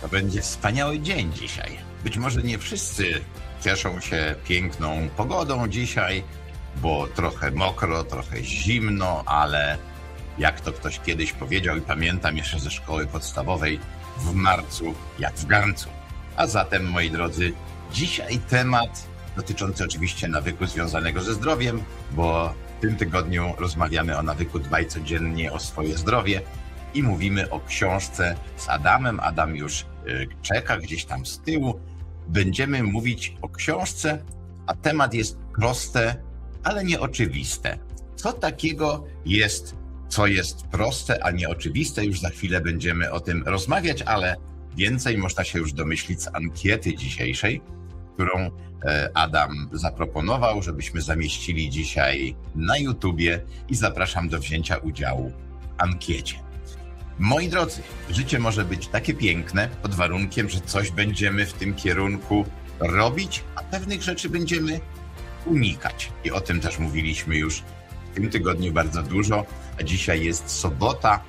To będzie wspaniały dzień dzisiaj. Być może nie wszyscy cieszą się piękną pogodą dzisiaj, bo trochę mokro, trochę zimno, ale jak to ktoś kiedyś powiedział i pamiętam jeszcze ze szkoły podstawowej, w marcu jak w garncu. A zatem, moi drodzy, dzisiaj temat dotyczący oczywiście nawyku związanego ze zdrowiem, bo w tym tygodniu rozmawiamy o nawyku dbaj codziennie o swoje zdrowie i mówimy o książce z Adamem. Adam już czeka gdzieś tam z tyłu. Będziemy mówić o książce, a temat jest proste, ale nieoczywiste. Co takiego jest, co jest proste, a nieoczywiste? Już za chwilę będziemy o tym rozmawiać, ale więcej można się już domyślić z ankiety dzisiejszej, którą Adam zaproponował, żebyśmy zamieścili dzisiaj na YouTubie i zapraszam do wzięcia udziału w ankiecie. Moi drodzy, życie może być takie piękne pod warunkiem, że coś będziemy w tym kierunku robić, a pewnych rzeczy będziemy unikać. I o tym też mówiliśmy już w tym tygodniu bardzo dużo, a dzisiaj jest sobota,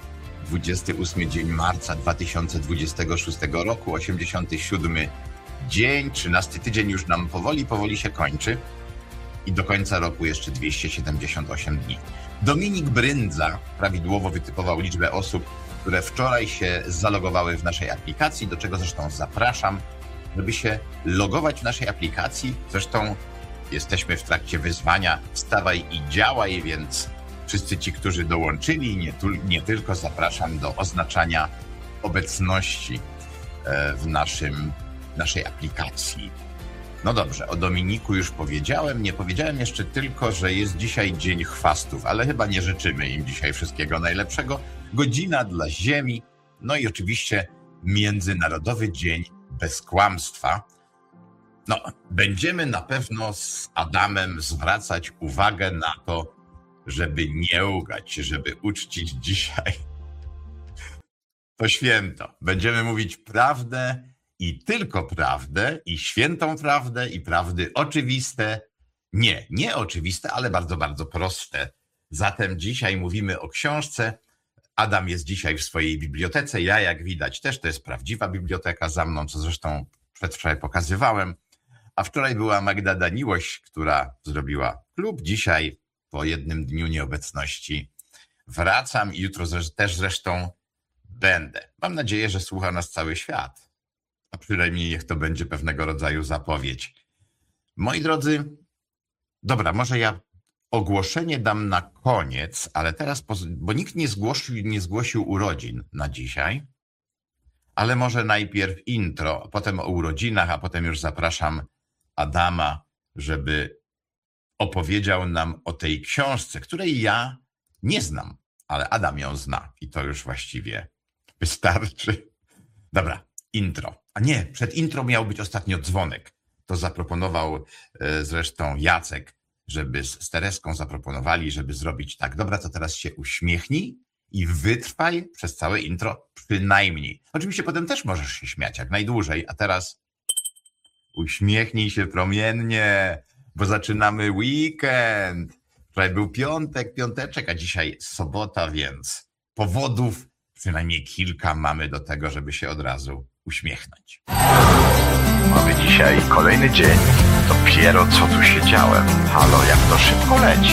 28 dzień marca 2026 roku, 87 dzień, 13 tydzień już nam powoli się kończy i do końca roku jeszcze 278 dni. Dominik Bryndza prawidłowo wytypował liczbę osób, które wczoraj się zalogowały w naszej aplikacji, do czego zresztą zapraszam, żeby się logować w naszej aplikacji. Zresztą jesteśmy w trakcie wyzwania Wstawaj i działaj, więc wszyscy ci, którzy dołączyli, nie tylko zapraszam do oznaczania obecności w naszej aplikacji. No dobrze, o Dominiku już powiedziałem. Nie powiedziałem jeszcze tylko, że jest dzisiaj Dzień Chwastów, ale chyba nie życzymy im dzisiaj wszystkiego najlepszego. Godzina dla Ziemi, no i oczywiście Międzynarodowy Dzień Bez Kłamstwa. No, będziemy na pewno z Adamem zwracać uwagę na to, żeby nie łgać, żeby uczcić dzisiaj to święto. Będziemy mówić prawdę i tylko prawdę, i świętą prawdę, i prawdy oczywiste. Nie oczywiste, ale bardzo, bardzo proste. Zatem dzisiaj mówimy o książce. Adam jest dzisiaj w swojej bibliotece. Ja, jak widać, też to jest prawdziwa biblioteka za mną, co zresztą przedwczoraj pokazywałem. A wczoraj była Magda Daniłoś, która zrobiła klub. Dzisiaj, po jednym dniu nieobecności, wracam i jutro też zresztą będę. Mam nadzieję, że słucha nas cały świat. A przynajmniej niech to będzie pewnego rodzaju zapowiedź. Moi drodzy, dobra, może ja ogłoszenie dam na koniec, ale teraz, bo nikt nie zgłosił urodzin na dzisiaj, ale może najpierw intro, a potem o urodzinach, a potem już zapraszam Adama, żeby opowiedział nam o tej książce, której ja nie znam, ale Adam ją zna i to już właściwie wystarczy. Dobra, intro. A nie, przed intro miał być ostatnio dzwonek. To zaproponował zresztą Jacek, żeby z Tereską zaproponowali, żeby zrobić tak. Dobra, to teraz się uśmiechnij i wytrwaj przez całe intro przynajmniej. Oczywiście potem też możesz się śmiać jak najdłużej, a teraz uśmiechnij się promiennie, bo zaczynamy weekend. Wczoraj był piąteczek, a dzisiaj sobota, więc powodów przynajmniej kilka mamy do tego, żeby się od razu uśmiechnąć. Mamy dzisiaj kolejny dzień. Dopiero co tu siedziałem. Halo, jak to szybko leci.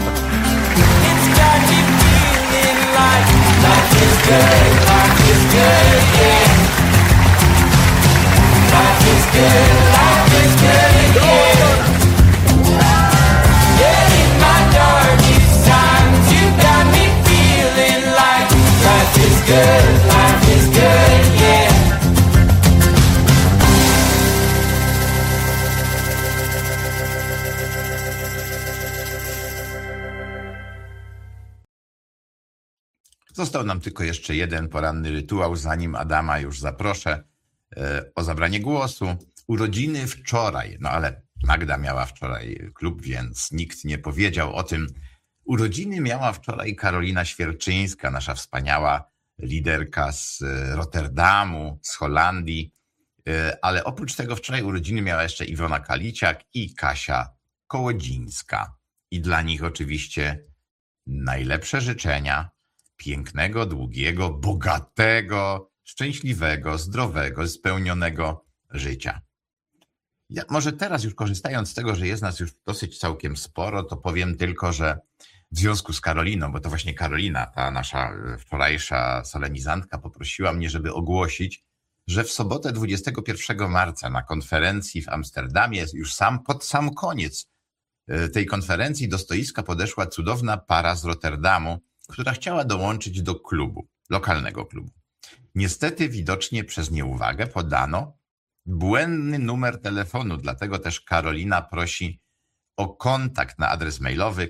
Został nam tylko jeszcze jeden poranny rytuał, zanim Adama już zaproszę o zabranie głosu. Urodziny wczoraj, no ale Magda miała wczoraj klub, więc nikt nie powiedział o tym. Urodziny miała wczoraj Karolina Świerczyńska, nasza wspaniała liderka z Rotterdamu, z Holandii, ale oprócz tego wczoraj urodziny miała jeszcze Iwona Kaliciak i Kasia Kołodzińska. I dla nich oczywiście najlepsze życzenia pięknego, długiego, bogatego, szczęśliwego, zdrowego, spełnionego życia. Ja może teraz już korzystając z tego, że jest nas już dosyć całkiem sporo, to powiem tylko, że w związku z Karoliną, bo to właśnie Karolina, ta nasza wczorajsza solenizantka, poprosiła mnie, żeby ogłosić, że w sobotę 21 marca na konferencji w Amsterdamie, już pod sam koniec tej konferencji do stoiska podeszła cudowna para z Rotterdamu, która chciała dołączyć do klubu, lokalnego klubu. Niestety widocznie przez nieuwagę podano błędny numer telefonu, dlatego też Karolina prosi o kontakt na adres mailowy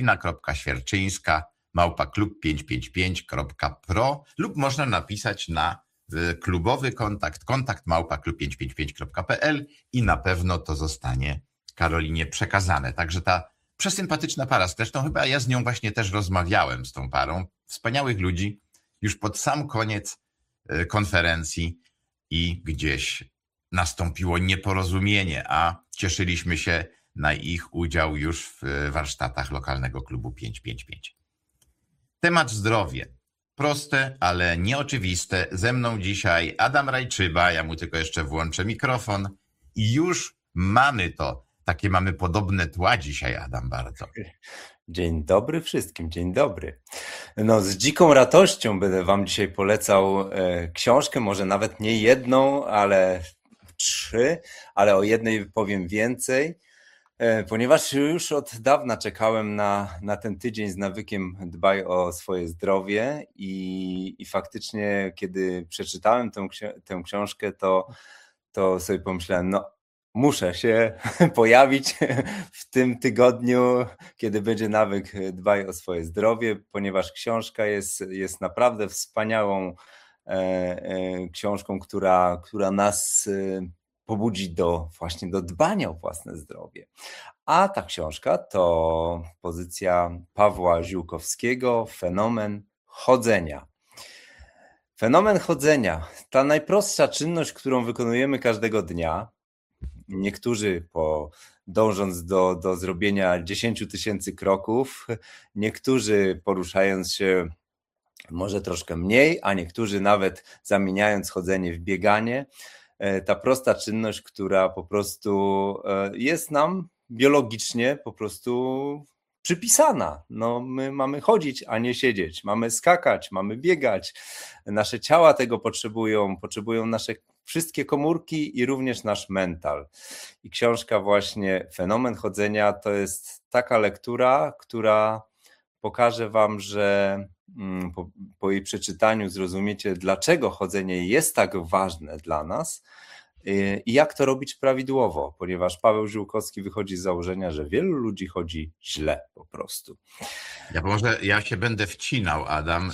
karolina.świerczyńska@klub555.pro lub można napisać na klubowy kontakt małpa klub555.pl i na pewno to zostanie Karolinie przekazane. Także ta przesympatyczna para, zresztą chyba ja z nią właśnie też rozmawiałem, z tą parą, wspaniałych ludzi, już pod sam koniec konferencji i gdzieś nastąpiło nieporozumienie, a cieszyliśmy się na ich udział już w warsztatach lokalnego klubu 555. Temat zdrowie. Proste, ale nieoczywiste. Ze mną dzisiaj Adam Rajczyba, ja mu tylko jeszcze włączę mikrofon i już mamy to. Takie mamy podobne tła dzisiaj, Adam, bardzo. Dzień dobry wszystkim, dzień dobry. No, z dziką radością będę wam dzisiaj polecał książkę, może nawet nie jedną, ale 3, ale o jednej powiem więcej, ponieważ już od dawna czekałem na ten tydzień z nawykiem Dbaj o swoje zdrowie i faktycznie kiedy przeczytałem tę książkę, to sobie pomyślałem, no muszę się pojawić w tym tygodniu, kiedy będzie nawyk Dbaj o swoje zdrowie, ponieważ książka jest naprawdę wspaniałą książką, która nas pobudzi właśnie do dbania o własne zdrowie. A ta książka to pozycja Pawła Ziółkowskiego, Fenomen chodzenia. Fenomen chodzenia, ta najprostsza czynność, którą wykonujemy każdego dnia. Niektórzy dążąc do zrobienia 10 000 kroków, niektórzy poruszając się może troszkę mniej, a niektórzy nawet zamieniając chodzenie w bieganie. Ta prosta czynność, która po prostu jest nam biologicznie po prostu przypisana. No, my mamy chodzić, a nie siedzieć. Mamy skakać, mamy biegać. Nasze ciała tego potrzebują nasze wszystkie komórki i również nasz mental. I książka właśnie Fenomen chodzenia to jest taka lektura, która pokaże wam, że po jej przeczytaniu zrozumiecie, dlaczego chodzenie jest tak ważne dla nas i jak to robić prawidłowo, ponieważ Paweł Ziółkowski wychodzi z założenia, że wielu ludzi chodzi źle po prostu. Ja się będę wcinał, Adam.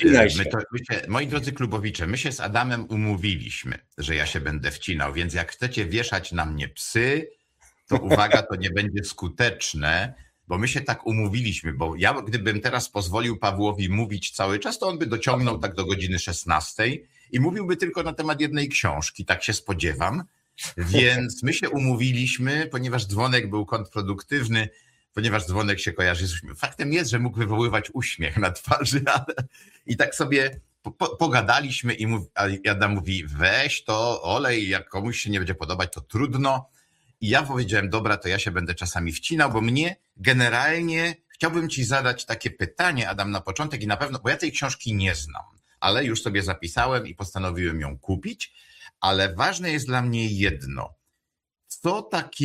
Moi drodzy klubowicze, my się z Adamem umówiliśmy, że ja się będę wcinał, więc jak chcecie wieszać na mnie psy, to uwaga, to nie będzie skuteczne, bo my się tak umówiliśmy, bo ja gdybym teraz pozwolił Pawłowi mówić cały czas, to on by dociągnął tak do godziny 16 i mówiłby tylko na temat jednej książki, tak się spodziewam. Więc my się umówiliśmy, ponieważ dzwonek był kontrproduktywny, ponieważ dzwonek się kojarzy z uśmiechem. Faktem jest, że mógł wywoływać uśmiech na twarzy, i tak sobie pogadaliśmy i Adam mówi, weź to, olej, jak komuś się nie będzie podobać, to trudno. I ja powiedziałem, dobra, to ja się będę czasami wcinał, bo mnie generalnie chciałbym ci zadać takie pytanie, Adam, na początek i na pewno, bo ja tej książki nie znam, ale już sobie zapisałem i postanowiłem ją kupić, ale ważne jest dla mnie jedno. Co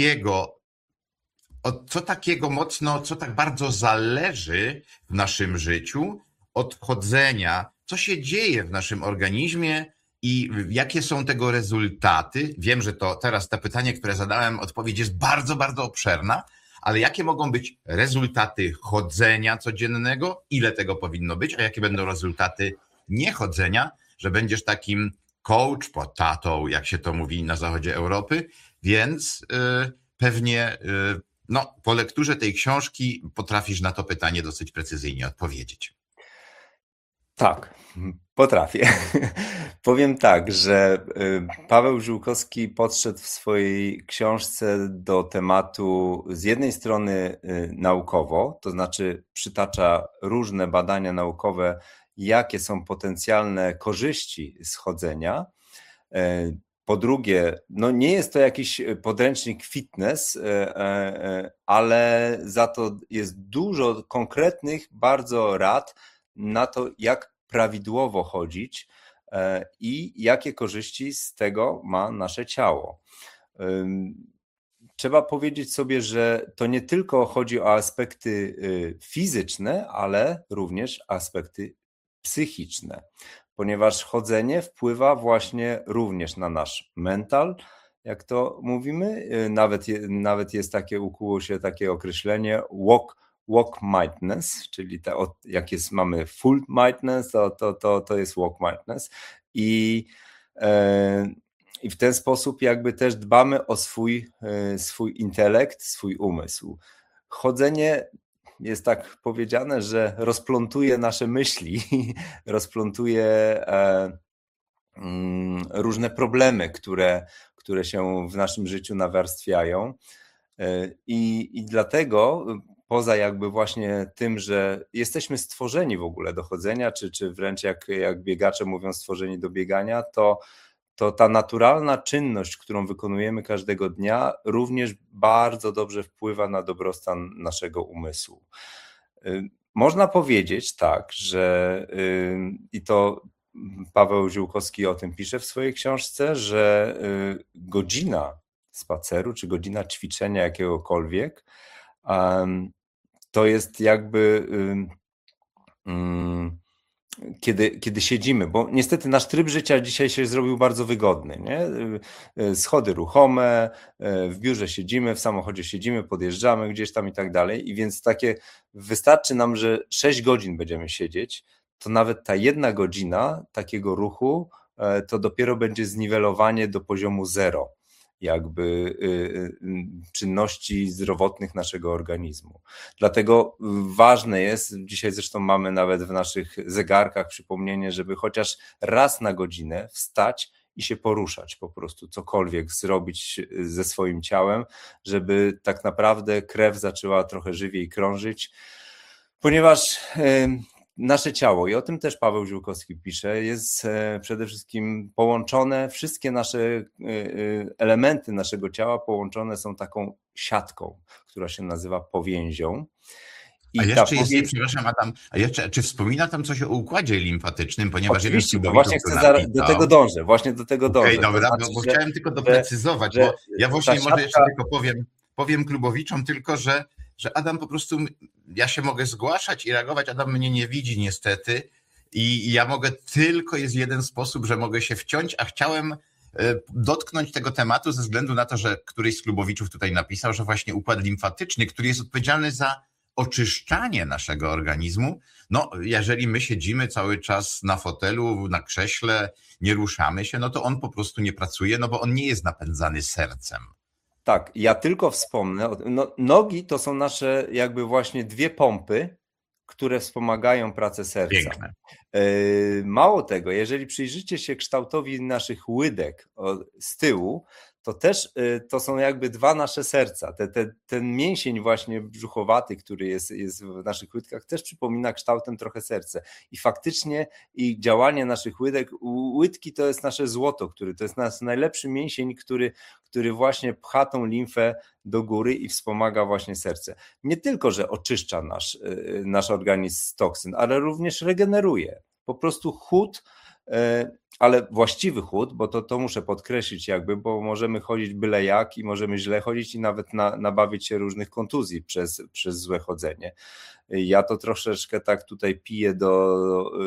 tak bardzo zależy w naszym życiu od chodzenia, co się dzieje w naszym organizmie i jakie są tego rezultaty? Wiem, że to teraz to pytanie, które zadałem, odpowiedź jest bardzo, bardzo obszerna, ale jakie mogą być rezultaty chodzenia codziennego? Ile tego powinno być? A jakie będą rezultaty niechodzenia? Że będziesz takim coach potatą, jak się to mówi na zachodzie Europy, więc pewnie po lekturze tej książki potrafisz na to pytanie dosyć precyzyjnie odpowiedzieć. Tak, potrafię. Powiem tak, że Paweł Ziółkowski podszedł w swojej książce do tematu z jednej strony naukowo, to znaczy przytacza różne badania naukowe, jakie są potencjalne korzyści z chodzenia, Po drugie, no nie jest to jakiś podręcznik fitness, ale za to jest dużo konkretnych bardzo rad na to, jak prawidłowo chodzić i jakie korzyści z tego ma nasze ciało. Trzeba powiedzieć sobie, że to nie tylko chodzi o aspekty fizyczne, ale również aspekty psychiczne, ponieważ chodzenie wpływa właśnie również na nasz mental, jak to mówimy. Nawet jest takie, ukuło się takie określenie walk mindedness, czyli mamy full mindedness, to jest walk mindedness i w ten sposób jakby też dbamy o swój intelekt, swój umysł. Chodzenie jest tak powiedziane, że rozplątuje nasze myśli, rozplątuje różne problemy, które się w naszym życiu nawarstwiają. I dlatego poza jakby właśnie tym, że jesteśmy stworzeni w ogóle do chodzenia, czy wręcz jak biegacze mówią, stworzeni do biegania, to ta naturalna czynność, którą wykonujemy każdego dnia, również bardzo dobrze wpływa na dobrostan naszego umysłu. Można powiedzieć tak, że i to Paweł Ziółkowski o tym pisze w swojej książce, że godzina spaceru czy godzina ćwiczenia jakiegokolwiek to jest jakby kiedy siedzimy, bo niestety nasz tryb życia dzisiaj się zrobił bardzo wygodny, nie? Schody ruchome, w biurze siedzimy, w samochodzie siedzimy, podjeżdżamy gdzieś tam i tak dalej, i więc wystarczy nam, że 6 godzin będziemy siedzieć, to nawet ta 1 godzina takiego ruchu to dopiero będzie zniwelowanie do poziomu 0 jakby czynności zdrowotnych naszego organizmu. Dlatego ważne jest, dzisiaj zresztą mamy nawet w naszych zegarkach przypomnienie, żeby chociaż raz na godzinę wstać i się poruszać, po prostu cokolwiek zrobić ze swoim ciałem, żeby tak naprawdę krew zaczęła trochę żywiej krążyć, ponieważ nasze ciało, i o tym też Paweł Ziółkowski pisze, jest przede wszystkim połączone, wszystkie nasze elementy naszego ciała połączone są taką siatką, która się nazywa powięzią. A jeszcze jest, przepraszam Adam, czy wspomina tam coś o układzie limfatycznym, ponieważ oczywiście, bo właśnie do tego dążę, Okej, dobra, to znaczy, bo chciałem tylko doprecyzować, bo ja właśnie może jeszcze tylko powiem klubowiczom tylko, że Adam po prostu, ja się mogę zgłaszać i reagować, Adam mnie nie widzi niestety i ja mogę tylko, jest jeden sposób, że mogę się wciąć, a chciałem dotknąć tego tematu ze względu na to, że któryś z klubowiczów tutaj napisał, że właśnie układ limfatyczny, który jest odpowiedzialny za oczyszczanie naszego organizmu, no jeżeli my siedzimy cały czas na fotelu, na krześle, nie ruszamy się, no to on po prostu nie pracuje, no bo on nie jest napędzany sercem. Tak, ja tylko wspomnę, nogi to są nasze jakby właśnie 2 pompy, które wspomagają pracę serca. Piękne. Mało tego, jeżeli przyjrzycie się kształtowi naszych łydek z tyłu, to też to są jakby 2 nasze serca. Ten mięsień właśnie brzuchowaty, który jest w naszych łydkach, też przypomina kształtem trochę serce. I faktycznie i działanie naszych łydek, łydki to jest nasze złoto, to jest nasz najlepszy mięsień, który właśnie pcha tą limfę do góry i wspomaga właśnie serce. Nie tylko, że oczyszcza nasz organizm z toksyn, ale również regeneruje. Po prostu chód, ale właściwy chód, bo to muszę podkreślić jakby, bo możemy chodzić byle jak i możemy źle chodzić i nawet nabawić się różnych kontuzji przez złe chodzenie. Ja to troszeczkę tak tutaj piję do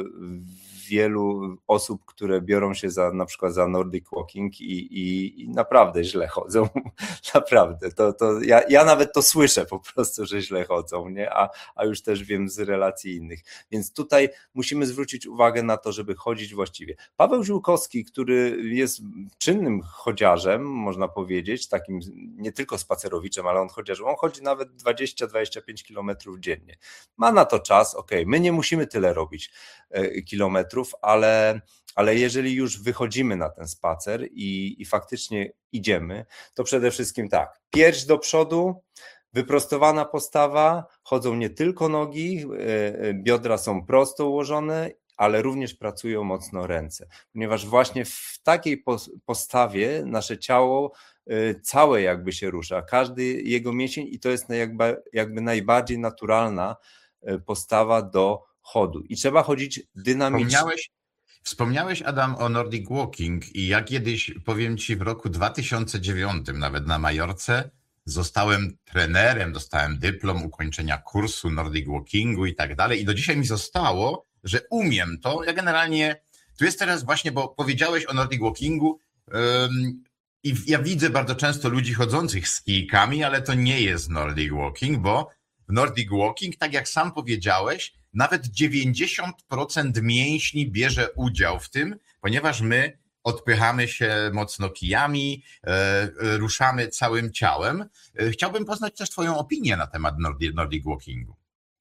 wielu osób, które biorą się na przykład za Nordic Walking i naprawdę źle chodzą. Naprawdę. Ja nawet to słyszę po prostu, że źle chodzą, nie? A już też wiem z relacji innych. Więc tutaj musimy zwrócić uwagę na to, żeby chodzić właściwie. Paweł Ziółkowski, który jest czynnym chodziarzem, można powiedzieć, takim nie tylko spacerowiczem, ale on chodzi nawet 20-25 kilometrów dziennie. Ma na to czas, my nie musimy tyle robić kilometrów, ale jeżeli już wychodzimy na ten spacer i faktycznie idziemy, to przede wszystkim tak, pierś do przodu, wyprostowana postawa, chodzą nie tylko nogi, biodra są prosto ułożone, ale również pracują mocno ręce, ponieważ właśnie w takiej postawie nasze ciało całe jakby się rusza, każdy jego mięsień i to jest jakby najbardziej naturalna postawa do chodu i trzeba chodzić dynamicznie. Wspomniałeś, Adam, o Nordic Walking i ja kiedyś, powiem ci, w roku 2009, nawet na Majorce, zostałem trenerem, dostałem dyplom ukończenia kursu Nordic Walkingu i tak dalej i do dzisiaj mi zostało, że umiem to. Ja generalnie, tu jest teraz właśnie, bo powiedziałeś o Nordic Walkingu i ja widzę bardzo często ludzi chodzących z kijkami, ale to nie jest Nordic Walking, bo w Nordic Walking, tak jak sam powiedziałeś, nawet 90% mięśni bierze udział w tym, ponieważ my odpychamy się mocno kijami, ruszamy całym ciałem. Chciałbym poznać też twoją opinię na temat Nordic Walkingu.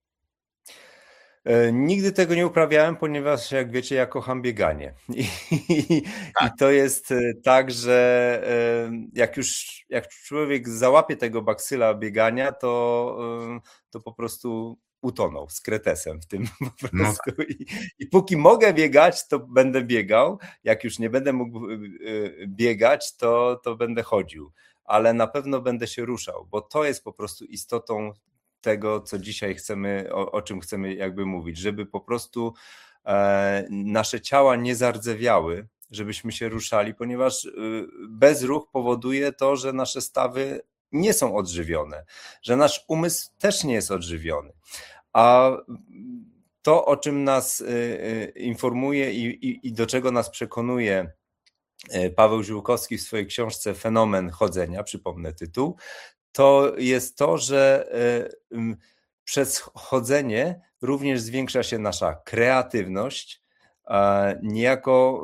Nigdy tego nie uprawiałem, ponieważ jak wiecie, ja kocham bieganie. I to jest tak, że jak człowiek załapie tego baksyla biegania, to po prostu utonął z kretesem w tym po prostu. I póki mogę biegać, to będę biegał. Jak już nie będę mógł biegać, to będę chodził. Ale na pewno będę się ruszał, bo to jest po prostu istotą tego, co dzisiaj chcemy, o czym chcemy jakby mówić, żeby po prostu nasze ciała nie zardzewiały, żebyśmy się ruszali, ponieważ bezruch powoduje to, że nasze stawy nie są odżywione, że nasz umysł też nie jest odżywiony. A to, o czym nas informuje i do czego nas przekonuje Paweł Ziółkowski w swojej książce Fenomen chodzenia, przypomnę tytuł, to jest to, że przez chodzenie również zwiększa się nasza kreatywność, niejako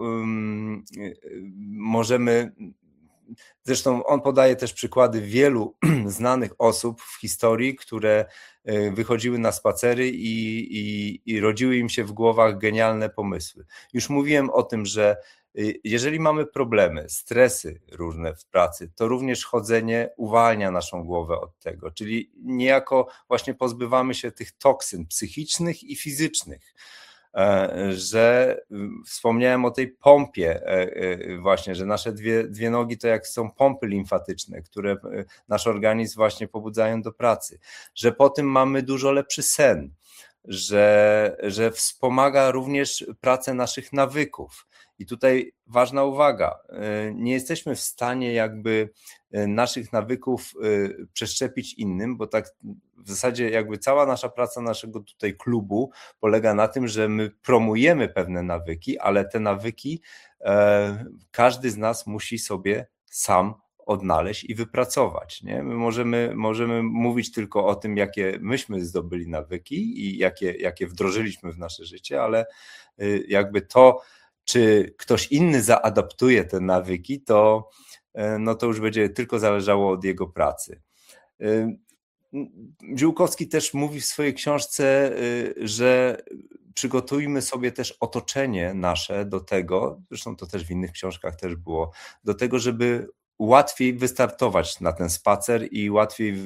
możemy, zresztą on podaje też przykłady wielu znanych osób w historii, które wychodziły na spacery i rodziły im się w głowach genialne pomysły. Już mówiłem o tym, że jeżeli mamy problemy, stresy różne w pracy, to również chodzenie uwalnia naszą głowę od tego, czyli niejako właśnie pozbywamy się tych toksyn psychicznych i fizycznych, że wspomniałem o tej pompie właśnie, że nasze dwie nogi to jak są pompy limfatyczne, które nasz organizm właśnie pobudzają do pracy, że po tym mamy dużo lepszy sen, że wspomaga również pracę naszych nawyków. I tutaj ważna uwaga, nie jesteśmy w stanie jakby naszych nawyków przeszczepić innym, bo tak w zasadzie jakby cała nasza praca naszego tutaj klubu polega na tym, że my promujemy pewne nawyki, ale te nawyki każdy z nas musi sobie sam odnaleźć i wypracować. Nie? My możemy mówić tylko o tym, jakie myśmy zdobyli nawyki i jakie wdrożyliśmy w nasze życie, ale jakby to, czy ktoś inny zaadaptuje te nawyki, to już będzie tylko zależało od jego pracy. Ziółkowski też mówi w swojej książce, że przygotujmy sobie też otoczenie nasze do tego, zresztą to też w innych książkach też było, do tego, żeby łatwiej wystartować na ten spacer i łatwiej,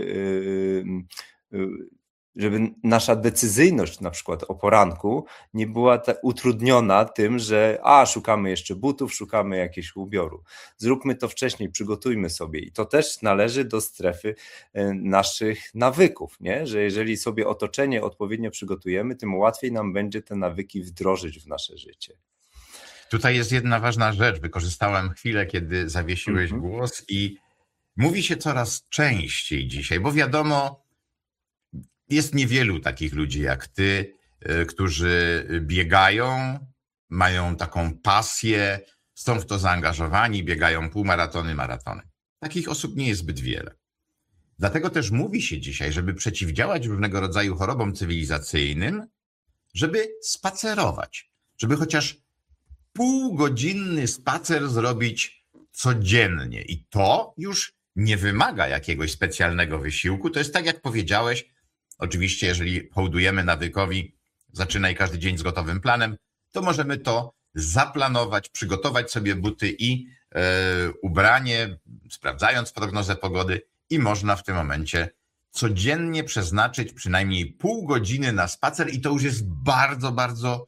żeby nasza decyzyjność na przykład o poranku nie była utrudniona tym, że szukamy jeszcze butów, szukamy jakiegoś ubioru. Zróbmy to wcześniej, przygotujmy sobie i to też należy do strefy naszych nawyków, nie? Że jeżeli sobie otoczenie odpowiednio przygotujemy, tym łatwiej nam będzie te nawyki wdrożyć w nasze życie. Tutaj jest jedna ważna rzecz. Wykorzystałem chwilę, kiedy zawiesiłeś głos i mówi się coraz częściej dzisiaj, bo wiadomo, jest niewielu takich ludzi jak ty, którzy biegają, mają taką pasję, są w to zaangażowani, biegają półmaratony, maratony. Takich osób nie jest zbyt wiele. Dlatego też mówi się dzisiaj, żeby przeciwdziałać różnego rodzaju chorobom cywilizacyjnym, żeby spacerować, żeby chociaż półgodzinny spacer zrobić codziennie. I to już nie wymaga jakiegoś specjalnego wysiłku. To jest tak, jak powiedziałeś, oczywiście, jeżeli hołdujemy nawykowi, zaczynaj każdy dzień z gotowym planem, to możemy to zaplanować, przygotować sobie buty i ubranie, sprawdzając prognozę pogody i można w tym momencie codziennie przeznaczyć przynajmniej pół godziny na spacer i to już jest bardzo, bardzo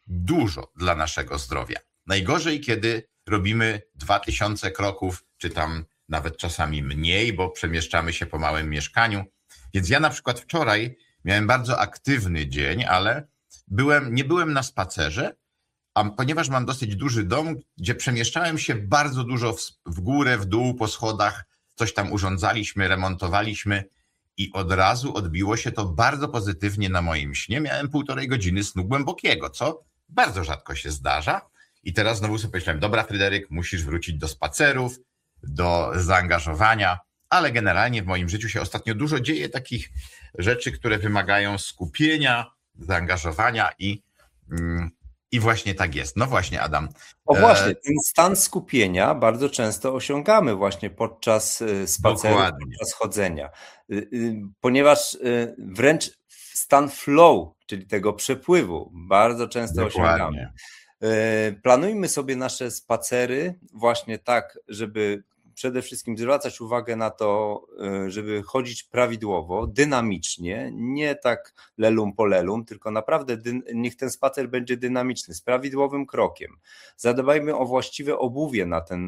dużo dla naszego zdrowia. Najgorzej, kiedy robimy 2000 kroków, czy tam nawet czasami mniej, bo przemieszczamy się po małym mieszkaniu. Więc ja na przykład wczoraj miałem bardzo aktywny dzień, ale nie byłem na spacerze, a ponieważ mam dosyć duży dom, gdzie przemieszczałem się bardzo dużo w górę, w dół, po schodach, coś tam urządzaliśmy, remontowaliśmy i od razu odbiło się to bardzo pozytywnie na moim śnie. Miałem 1,5 godziny snu głębokiego, co bardzo rzadko się zdarza. I teraz znowu sobie myślałem, dobra Fryderyk, musisz wrócić do spacerów, do zaangażowania, ale generalnie w moim życiu się ostatnio dużo dzieje takich rzeczy, które wymagają skupienia, zaangażowania i właśnie tak jest. No właśnie, Adam. O właśnie, ten stan skupienia bardzo często osiągamy właśnie podczas spaceru, podczas chodzenia, ponieważ wręcz stan flow, czyli tego przepływu, bardzo często osiągamy. Planujmy sobie nasze spacery właśnie tak, żeby przede wszystkim zwracać uwagę na to, żeby chodzić prawidłowo, dynamicznie, nie tak lelum po lelum, tylko naprawdę niech ten spacer będzie dynamiczny, z prawidłowym krokiem. Zadbajmy o właściwe obuwie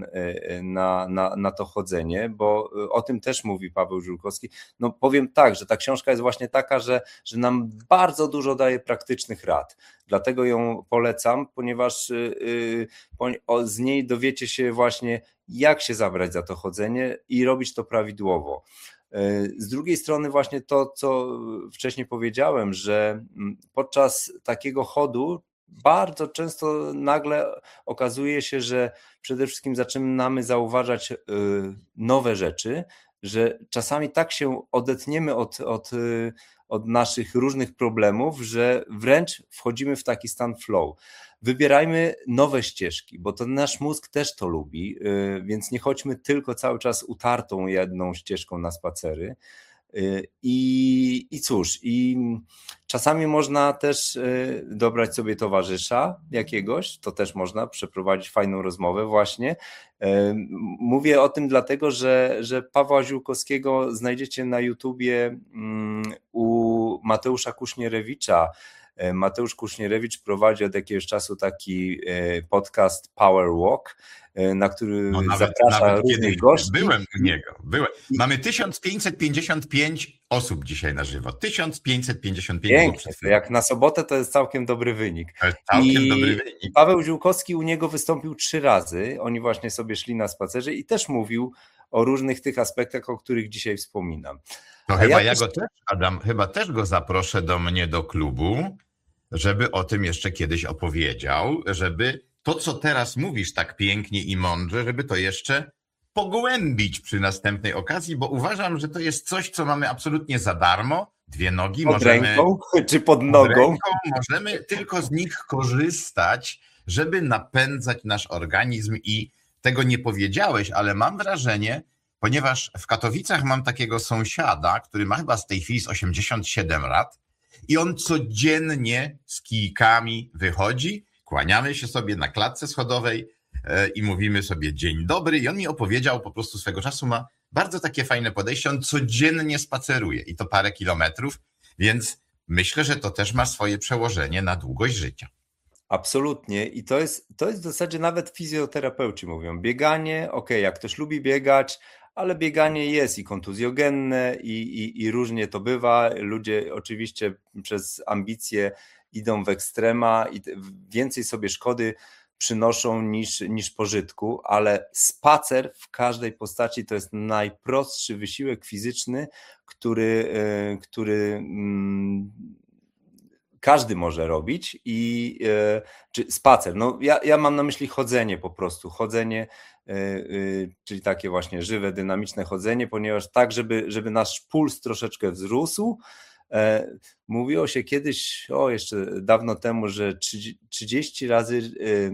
na to chodzenie, bo o tym też mówi Paweł Żółkowski. No powiem tak, że ta książka jest właśnie taka, że nam bardzo dużo daje praktycznych rad. Dlatego ją polecam, ponieważ z niej dowiecie się właśnie, jak się zabrać za to chodzenie i robić to prawidłowo. Z drugiej strony właśnie to, co wcześniej powiedziałem, że podczas takiego chodu bardzo często nagle okazuje się, że przede wszystkim zaczynamy zauważać nowe rzeczy, że czasami tak się odetniemy od naszych różnych problemów, że wręcz wchodzimy w taki stan flow. Wybierajmy nowe ścieżki, bo to nasz mózg też to lubi, więc nie chodźmy tylko cały czas utartą jedną ścieżką na spacery. I cóż, i czasami można też dobrać sobie towarzysza jakiegoś, to też można przeprowadzić fajną rozmowę właśnie. Mówię o tym dlatego, że Pawła Ziółkowskiego znajdziecie na YouTubie u Mateusza Kusznierewicza. Mateusz Kusznierewicz prowadzi od jakiegoś czasu taki podcast Power Walk, na który zaprasza różnych gości. Byłem u niego. Mamy 1555 osób dzisiaj na żywo. 1555. Pięknie, to jak na sobotę to jest całkiem dobry wynik. Dobry wynik. Paweł Ziółkowski u niego wystąpił 3 razy. Oni właśnie sobie szli na spacerze i też mówił o różnych tych aspektach, o których dzisiaj wspominam. To chyba ja go też, Adam, chyba też go zaproszę do mnie do klubu, żeby o tym jeszcze kiedyś opowiedział, żeby to, co teraz mówisz tak pięknie i mądrze, żeby to jeszcze pogłębić przy następnej okazji, bo uważam, że to jest coś, co mamy absolutnie za darmo. 2 nogi. Pod ręką czy pod nogą? Możemy tylko z nich korzystać, żeby napędzać nasz organizm i tego nie powiedziałeś, ale mam wrażenie, ponieważ w Katowicach mam takiego sąsiada, który ma chyba z tej chwili z 87 lat i on codziennie z kijkami wychodzi, kłaniamy się sobie na klatce schodowej i mówimy sobie dzień dobry i on mi opowiedział, po prostu swego czasu ma bardzo takie fajne podejście, on codziennie spaceruje i to parę kilometrów, więc myślę, że to też ma swoje przełożenie na długość życia. Absolutnie i to jest w zasadzie nawet fizjoterapeuci mówią, bieganie, jak ktoś lubi biegać, ale bieganie jest i kontuzjogenne i różnie to bywa, ludzie oczywiście przez ambicje idą w ekstrema i więcej sobie szkody przynoszą niż pożytku, ale spacer w każdej postaci to jest najprostszy wysiłek fizyczny, który każdy może robić czy spacer, no ja mam na myśli chodzenie po prostu, czyli takie właśnie żywe, dynamiczne chodzenie, ponieważ tak, żeby nasz puls troszeczkę wzrósł. Mówiło się kiedyś, jeszcze dawno temu, że 30 razy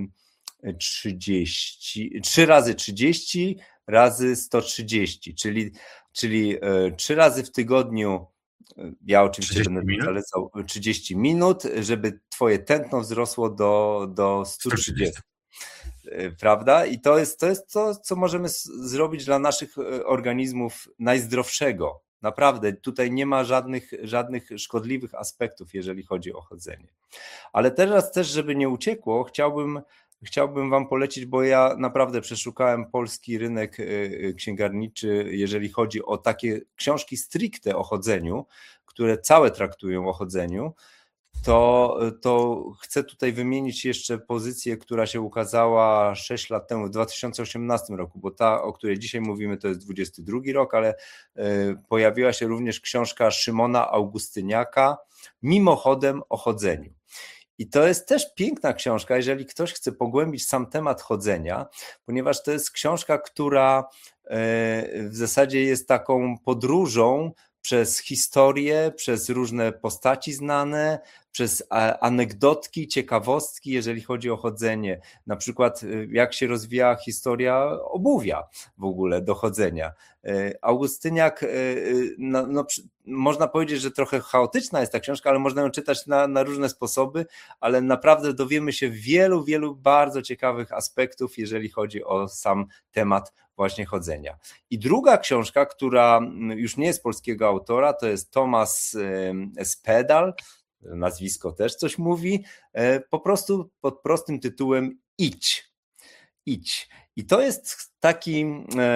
30, 3 razy 30 razy 130, czyli 3 razy w tygodniu. Ja oczywiście będę zalecał 30 minut, żeby twoje tętno wzrosło do 130. Prawda? I to jest to, co możemy zrobić dla naszych organizmów najzdrowszego Naprawdę, tutaj nie ma żadnych szkodliwych aspektów, jeżeli chodzi o chodzenie. Ale teraz też, żeby nie uciekło, chciałbym wam polecić, bo ja naprawdę przeszukałem polski rynek księgarniczy, jeżeli chodzi o takie książki stricte o chodzeniu, które całe traktują o chodzeniu. To chcę tutaj wymienić jeszcze pozycję, która się ukazała 6 lat temu, w 2018 roku, bo ta, o której dzisiaj mówimy, to jest 22 rok, ale pojawiła się również książka Szymona Augustyniaka Mimochodem o chodzeniu. I to jest też piękna książka, jeżeli ktoś chce pogłębić sam temat chodzenia, ponieważ to jest książka, która w zasadzie jest taką podróżą przez historię, przez różne postaci znane, przez anegdotki, ciekawostki, jeżeli chodzi o chodzenie. Na przykład jak się rozwija historia obuwia w ogóle do chodzenia. Augustyniak, można powiedzieć, że trochę chaotyczna jest ta książka, ale można ją czytać na różne sposoby, ale naprawdę dowiemy się wielu bardzo ciekawych aspektów, jeżeli chodzi o sam temat właśnie chodzenia. I druga książka, która już nie jest polskiego autora, to jest Thomas Spedal, nazwisko też coś mówi, po prostu pod prostym tytułem Idź. I to jest taki,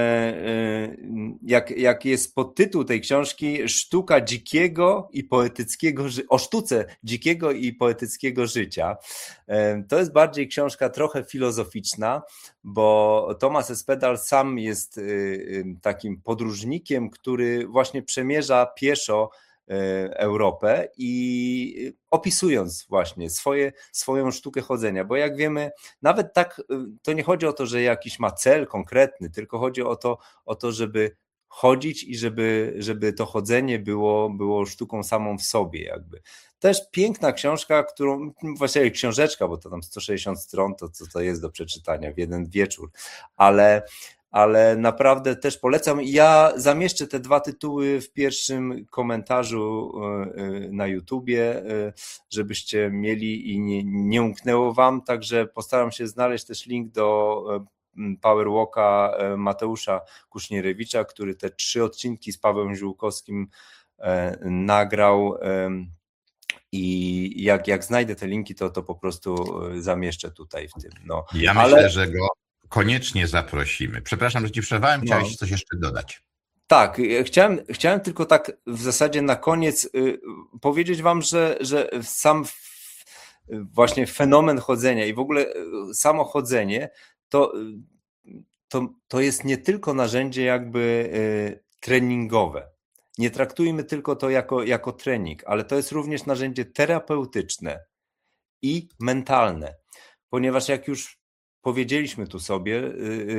jak jest podtytuł tej książki, Sztuka dzikiego i poetyckiego, o sztuce dzikiego i poetyckiego życia. To jest bardziej książka trochę filozoficzna, bo Thomas Spedal sam jest takim podróżnikiem, który właśnie przemierza pieszo Europę i opisując właśnie swoją sztukę chodzenia, bo jak wiemy, nawet tak, to nie chodzi o to, że jakiś ma cel konkretny, tylko chodzi o to, żeby chodzić i żeby to chodzenie było sztuką samą w sobie jakby. Też piękna książka, którą, właściwie książeczka, bo to tam 160 stron, to jest do przeczytania w jeden wieczór, ale naprawdę też polecam. Ja zamieszczę te dwa tytuły w pierwszym komentarzu na YouTubie, żebyście mieli i nie umknęło wam, także postaram się znaleźć też link do Powerwalka Mateusza Kusznierewicza, który te 3 odcinki z Pawłem Ziółkowskim nagrał i jak znajdę te linki, to po prostu zamieszczę tutaj w tym. No. Ja myślę, że go koniecznie zaprosimy. Przepraszam, że ci przerwałem, chciałeś coś jeszcze dodać. Tak, chciałem tylko tak w zasadzie na koniec powiedzieć wam, że sam właśnie fenomen chodzenia i w ogóle samo chodzenie to jest nie tylko narzędzie jakby treningowe. Nie traktujmy tylko to jako trening, ale to jest również narzędzie terapeutyczne i mentalne, ponieważ jak już powiedzieliśmy tu sobie,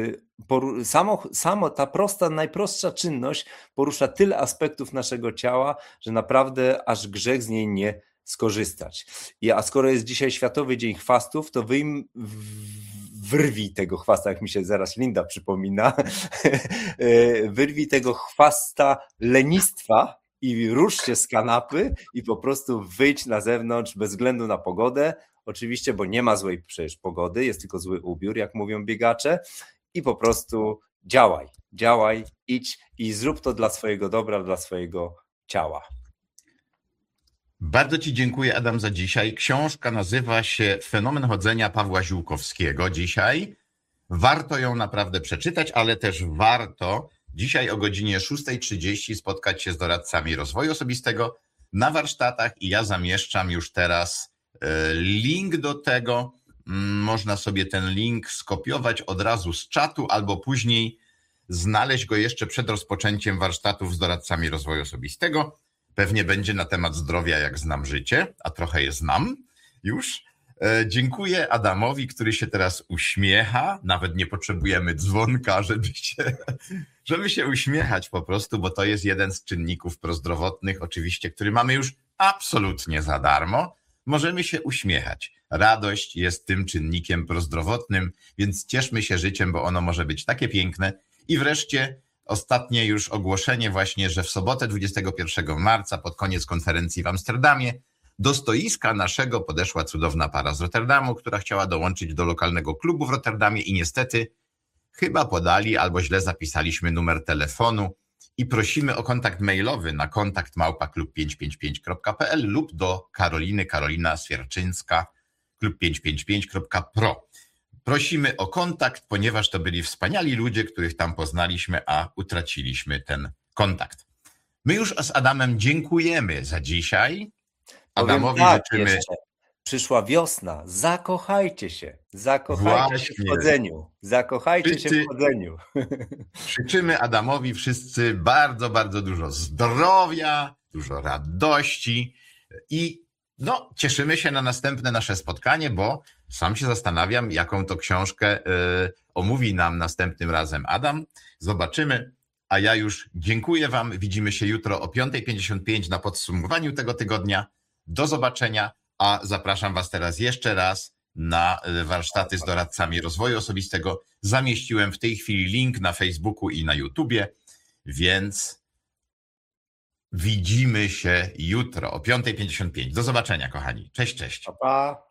samo ta najprostsza czynność porusza tyle aspektów naszego ciała, że naprawdę aż grzech z niej nie skorzystać. A skoro jest dzisiaj Światowy Dzień Chwastów, to wyrwij tego chwasta, jak mi się zaraz Linda przypomina, wyrwij tego chwasta lenistwa i rusz się z kanapy i po prostu wyjdź na zewnątrz bez względu na pogodę. Oczywiście, bo nie ma złej przecież pogody, jest tylko zły ubiór, jak mówią biegacze, i po prostu działaj, idź i zrób to dla swojego dobra, dla swojego ciała. Bardzo ci dziękuję, Adam, za dzisiaj. Książka nazywa się Fenomen chodzenia Pawła Ziółkowskiego dzisiaj. Warto ją naprawdę przeczytać, ale też warto dzisiaj o godzinie 6:30 spotkać się z doradcami rozwoju osobistego na warsztatach i ja zamieszczam już teraz link do tego. Można sobie ten link skopiować od razu z czatu albo później znaleźć go jeszcze przed rozpoczęciem warsztatów z doradcami rozwoju osobistego. Pewnie będzie na temat zdrowia, jak znam życie, a trochę je znam już. Dziękuję Adamowi, który się teraz uśmiecha. Nawet nie potrzebujemy dzwonka, żeby się uśmiechać po prostu, bo to jest jeden z czynników prozdrowotnych, oczywiście, który mamy już absolutnie za darmo. Możemy się uśmiechać. Radość jest tym czynnikiem prozdrowotnym, więc cieszmy się życiem, bo ono może być takie piękne. I wreszcie ostatnie już ogłoszenie właśnie, że w sobotę 21 marca pod koniec konferencji w Amsterdamie do stoiska naszego podeszła cudowna para z Rotterdamu, która chciała dołączyć do lokalnego klubu w Rotterdamie i niestety chyba podali albo źle zapisaliśmy numer telefonu i prosimy o kontakt mailowy na kontakt@klub555.pl lub do Karoliny, Karolina Swierczyńska, klub555.pro. Prosimy o kontakt, ponieważ to byli wspaniali ludzie, których tam poznaliśmy, a utraciliśmy ten kontakt. My już z Adamem dziękujemy za dzisiaj. Adamowi życzymy... Jeszcze. Przyszła wiosna, zakochajcie się w chodzeniu, zakochajcie się w chodzeniu. Życzymy Adamowi wszyscy bardzo, bardzo dużo zdrowia, dużo radości i cieszymy się na następne nasze spotkanie, bo sam się zastanawiam, jaką to książkę omówi nam następnym razem Adam. Zobaczymy, a ja już dziękuję wam. Widzimy się jutro o 5:55 na podsumowaniu tego tygodnia. Do zobaczenia, a zapraszam was teraz jeszcze raz na warsztaty z doradcami rozwoju osobistego. Zamieściłem w tej chwili link na Facebooku i na YouTubie, więc widzimy się jutro o 5:55. Do zobaczenia, kochani. Cześć, cześć. Pa, pa.